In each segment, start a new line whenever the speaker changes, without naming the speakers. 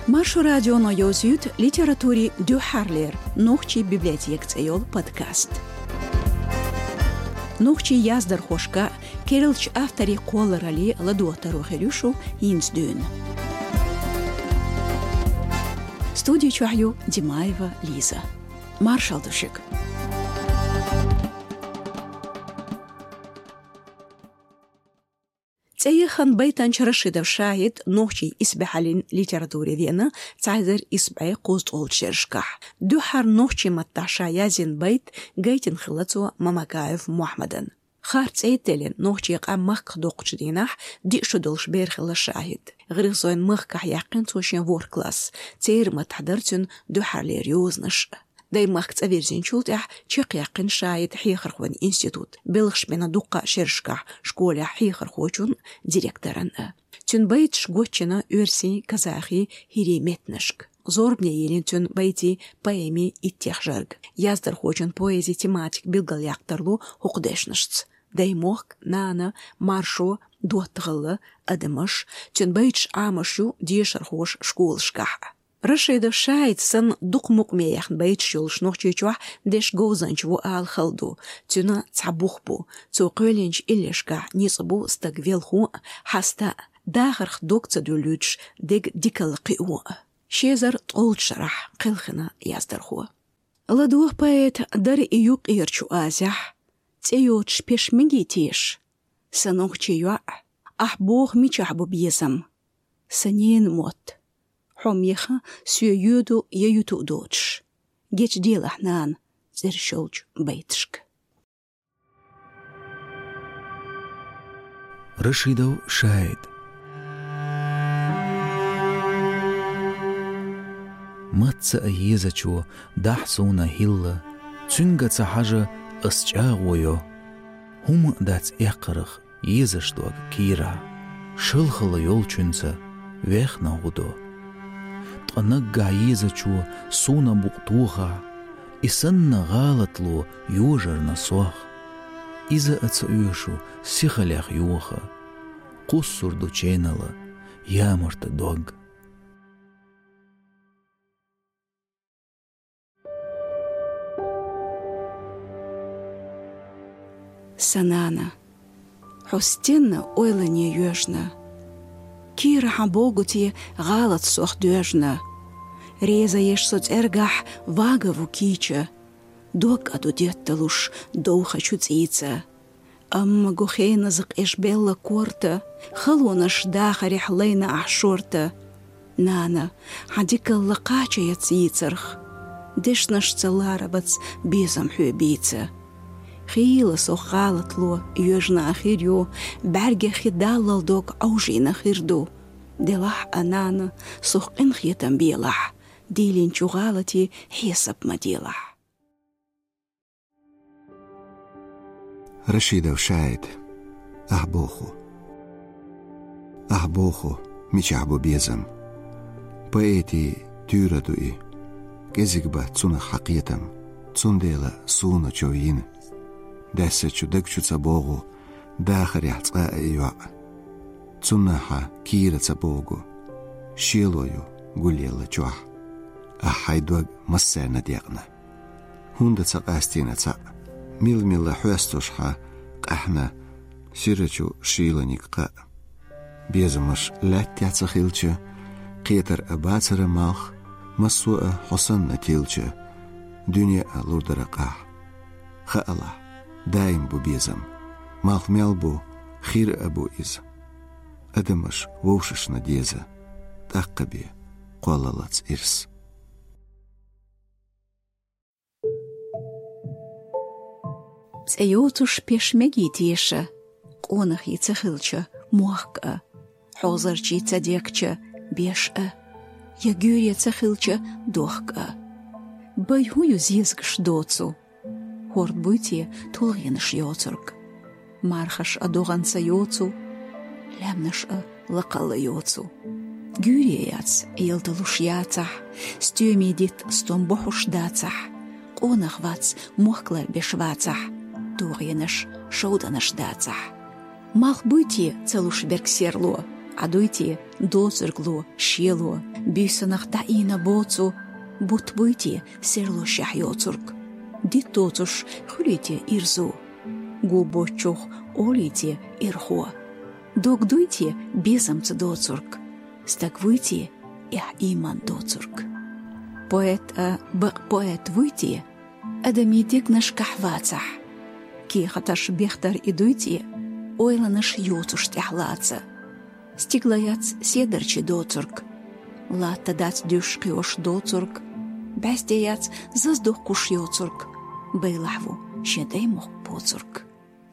Маршу радионо ёзют литературе дюхарлер, нухчи библиотек цейол подкаст. Нухчи яздар хошка, керилч автори қолырали ладуатару херюшу инсдюн. Студию чухаю Димаева Лиза. Маршал душик. تأيخن بيتان شرشيدو شاهد نوحي إسبحالين ليتراتوري دينا تعذر إسبعي قوزت أول شرشكح دوحر نوحي متعشا يازين بيت جايتن خلطو ممكايف محمدن خار تأيتلين نوحي يقع مخك دوقش ديناح دي شدولش بيرخل الشاهد غريزوين مخكح يقين توشين وور كلاس تير متحضرتن دوحر ليريوزنش داي مخت أفيرزين شولتح تشيق يقين شايد حيخرخوان إنستيتوت بلغش بنا دوقا شرشكح شكولا حيخرخوچون ديريكترن تون بيت شغوچنا أرسي كزاخي هيريمتنشك زوربني يلين تون بيتي بايمي اتيخجرگ يازدر خوچن بويزي تيماتيك بلغل يقترلو حقدشنشت داي موخك نانا مارشو دوتغل أدمش تون بيتش عامشو ديشرخوش شكولشكح رشيد شايد سن دوق مقميخ بيت شولش نوحتيچوح ديش غوزنچ و آل خلدو تنا تعبوخبو تو قولينچ إليشكا نيصبو استقفيلخو حستا داخر دوق تدولوچ ديك ديكال قيو شيزر طول شرح قلخنا يازدرخو لدوخ بايت در إيوق إيرچو آزح تيوچ بيش ميجي تيش سنوحتيوع أحبوخ ميچحبو بيزم سنين موت حميخا سيودو ييوتو دوتش جيش ديل احنان زر شولج بيتشك
رشيدو شاهد ماتس ايزاچو دحسونا هيلا تشنگا حاجة اسچاغويو هم دات اقرخ يزشدوغ كيرا شلخل يولچنسا ويخنا غدو أنقع يزچو سونا بقطوخا إسن غالطلو يوجر نصوخ إذا أتسأيوشو سيخليخ يوخا قصر دو چينالا يامرت دوغ
سنانا حستنا أويلاني يوشنا كيرا حبوغوتي غالط سوخ دوجنا ريزا يشسوت ارجح واغا كيچا دوك ادو ديتلوش دوخا چوتيца أما غوخينا زق إش بيلا كورتا خلونش داخري حلينا أحشورتا نانا حديك اللقاچا يتيцерх دشنش تلاربتس بيزم حوبيца خيلا سو غالطلو يوجنا أخيريو برجي خدال دوك أوجينا خيردو دلح أنانا سوخ إنخيتم بيلح ديلين شغالتي حسب ما ديلح
رشيدة وشاهد أحبوخو ميچحبو بيزم بأيتي تيردوئي كزيكبا تسونا حقيتم تسون ديلا سونا چوين داسچو دكچو تسابوغو داخر يحتقاء ايوع تسوناحا كيرا تسابوغو شيلويو قوليلا جوح أحايدوغ مسانا ديغنا هوندا تساقاستينا تساق ميل حوستوشحا قحنا سيرچو شيلانيك قاء بيزمش لاتيا تسخيلچا قيتر أباتر مالخ مسوء حسن نتيلچا دنيا لوردر قاح خألا دايم بو بيزم مالخ ميلبو خير أبو إز أدمش ووشش نديزة تقبي قولالات إرس
سأيوتوش بيشمجي تيشا قونخ يتخلچا موخكا حوزرچي تديكچا بيشا يجوري تخلچا دوخكا بايهو يزيزكش دوتسو هورد بويتي تولغينش يوترك مارخش أدوغانسا يوتسو لامنش لقال يوتسو جورياتس يلدلوش ياتح ستيومي ديت ستنبوحوش داتح قونخ واتس موخكلر بشواتح دوغينش شودنش داتح مالخ بويتي تلوش بركسيرلو عدويتي دوزرغلو شيلو بيسنخ دعينا بوتو بوتبويتي سيرلو شحيوترك دي توتش خليتي إرزو جو بوتشوخ أوليتي إرخو دوغدويتي بيزمت دوترك ستاكويتي إح إيمان دوترك بويت ويتي أدميتك نشكح واتح كي خطاش بيختار إدويتي ойла наш ютуш тяхлаца. Стиглаяц седерчи доцурк. Латта дац дюш киош доцурк. Бәстеяц заздух куш йоцурк. Байлахву шедей мох поцурк.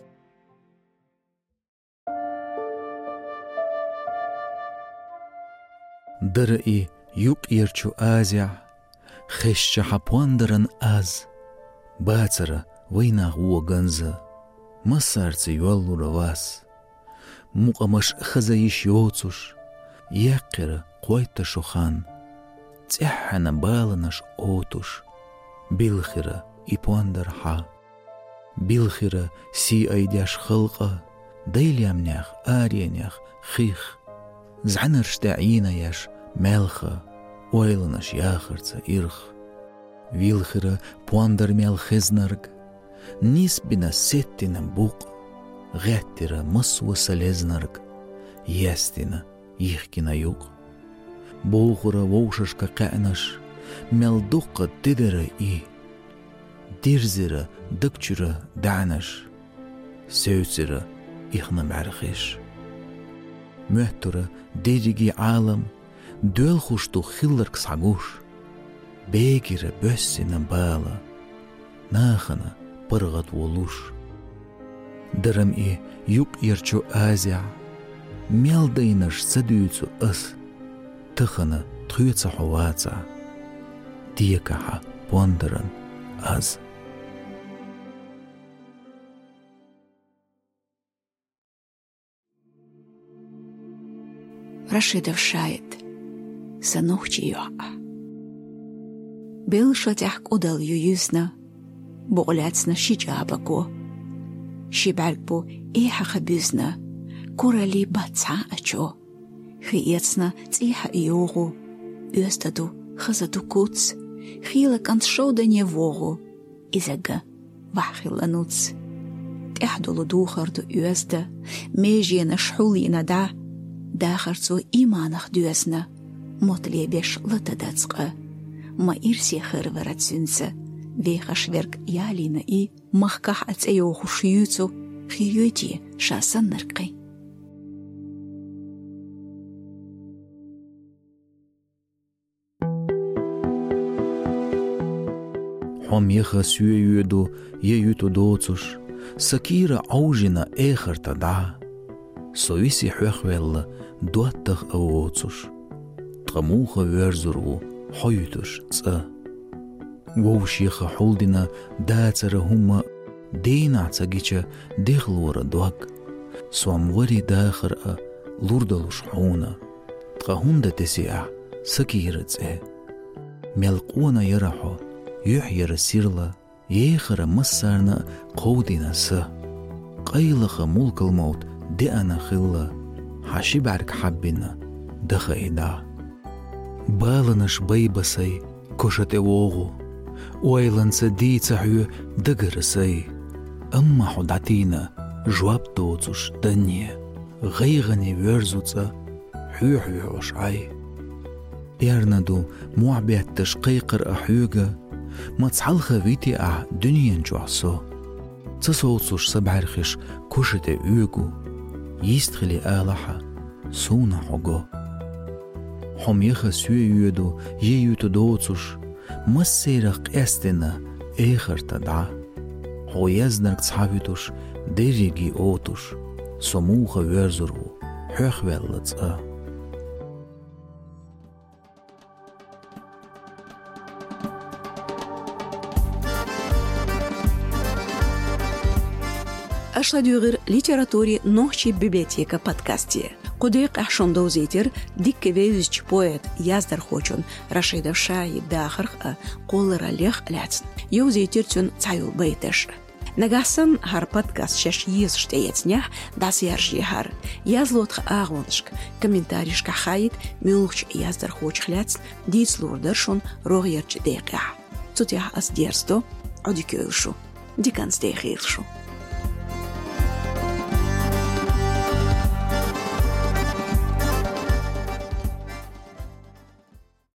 Дыры юк ирчу азя. Хеща хапуандырын аз. Бацара вайнах уаганза. Масарцы юаллура вас. Муқамаш хазаиш йоцуш. Яққира қойта шухан. Цяхана баланаш отуш. Билхира ипуандар ха. Билхира си айдяш хылqa. Дейлямнях ариянях хих. Зعنарштаعина яш мелха. Ойланаш яхарца ирх. Вилхира пуандар мел хизнарг. Нисбина сеттина буқ, ғәттира мысуы салезнарг, ястина ихкина юқ. Боғыра воушашка қәнаш, мелдуққа дидара и, дирзира дықчыра дәнаш, сөйцира ихна мәрхеш. Мөттіра дериги алам, дөл хушту хилларк сагуш, бегира бөссина бала, нахана пырғат волуш. Дырым юк ирчу азя, мелдайнаш садуйцу ыс, тыхана тхуйца ховаца, диекаха пондырын аз.
Рашидов шает, санухчи юака. Бил шатяхк удал ююзна, بغلاتنا شجابكو شبالبو إيحا خبيزنا كورالي باتسا أچو خياتنا تيحا إيوغو يستدو خزدو كوتس خيلا كانت شودا نيوغو إزاقا وحخيلا نوتس تحدولو دوخردو يسدا ميجينا شحولينا داخرتو إيمانخ دوسنا موتلي بيش لتداتسقا ما إرسي خرورات سنسا Вейхашверк ялина и махках ацею хушьюцу хиюти шасаннаркай.
Хомеха сюеюду еюту доцуш, сакира аужина эхарта да, соиси хвехвелла дуаттах аоцуш, тхамуха верзурву хойутуш ца. Воушиха холдина дацара хума дейнаца гича дехлура дуак, суамвари дахара лурдалуш хауна, тхахунда тесиа сакира це. Мелқуана ярахо, юхьяра сирла, ейхара массарна қаудина са. Қайлаха мулкалмаут деана хилла, хашибарк хаббина даха ида. Баланаш байбасай, кошате вогу, ويلنس دي تحيو دقرسي أما حداتينا جواب توتش دنيا غيغني ويرزوتsa حيو وشعي يارندو معبيت تشقيقر أحيوغا ما تصحلخ فيتي دنيا نجوعسو تصوتش سبعرخش كوشتي اوغو يستخلي آلحا سونا حقو حميخ سويودو ييوتو دوتش مسيرق استنا اخر تدعى هو يزنرك تصحابيتوش ديريجي اوتوش سموخ ويرزرو حيخ ويلتس
أشلا ديغر ليتراتوري نوحشي بيبليотека подкасте. قديق أحشون دوزيتر ديك كويزج بويت يازدر خوچون رشيدов شاي داخرق قول راليخ لاتن يوزيتر تون تايو بيتش. Nagasan har podcast шеш ез штеецнях дас яржихар. Язлот агоншк комментарийшка хайт мюлч яздар хочхляц дицлурдершон рогерч декя. Цутях ас дерсто одикölшу. Диканс дехилшу.